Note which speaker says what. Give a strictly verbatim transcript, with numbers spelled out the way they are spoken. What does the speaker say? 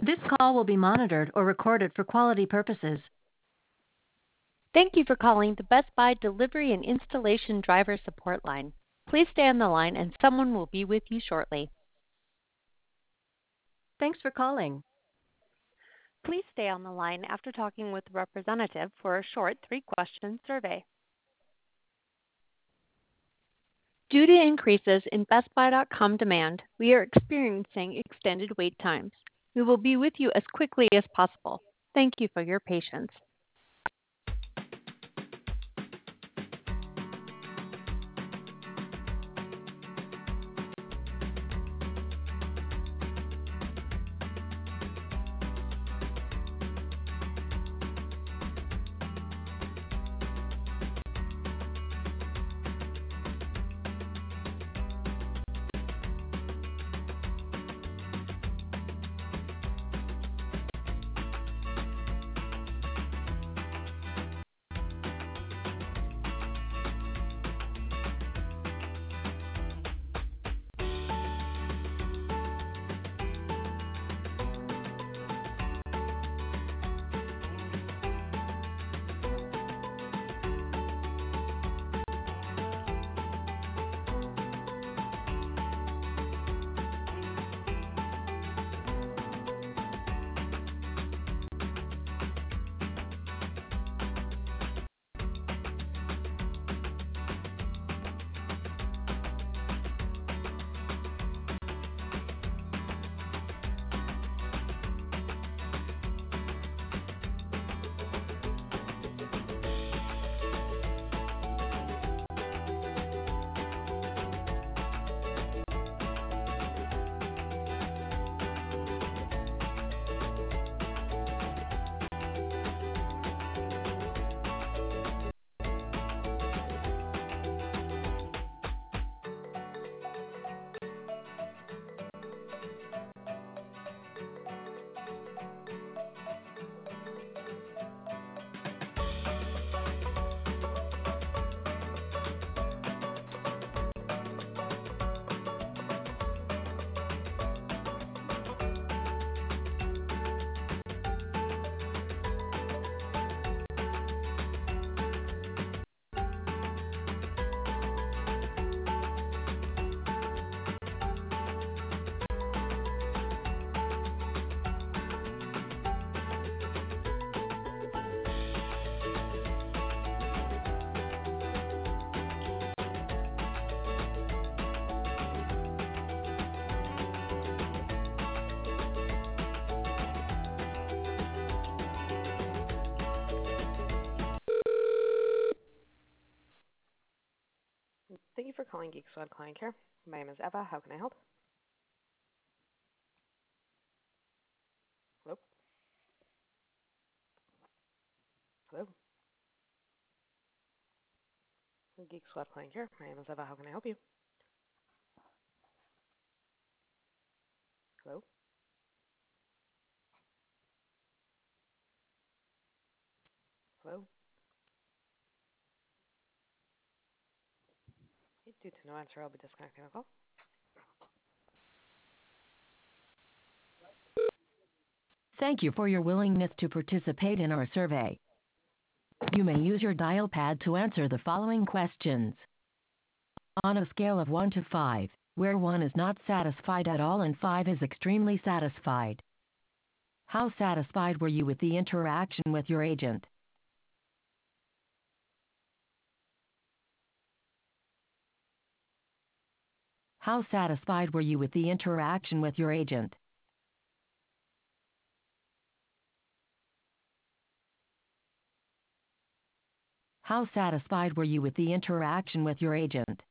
Speaker 1: This call will be monitored or recorded for quality purposes.
Speaker 2: Thank you for calling the Best Buy Delivery and Installation Driver Support Line. Please stay on the line and someone will be with you shortly.
Speaker 1: Thanks for calling.
Speaker 2: Please stay on the line after talking with a representative for a short three-question survey. Due to increases in Best Buy dot com demand, we are experiencing extended wait times. We will be with you as quickly as possible. Thank you for your patience.
Speaker 3: Thank you for calling Geek Squad Client Care. My name is Eva. How can I help? Hello? Hello? Geek Squad Client Care. My name is Eva. How can I help you? Hello? Hello? Due to no answer, I'll be disconnecting the call.
Speaker 1: Thank you for your willingness to participate in our survey. You may use your dial pad to answer the following questions. On a scale of one to five, where one is not satisfied at all and five is extremely satisfied, how satisfied were you with the interaction with your agent? How satisfied were you with the interaction with your agent? How satisfied were you with the interaction with your agent?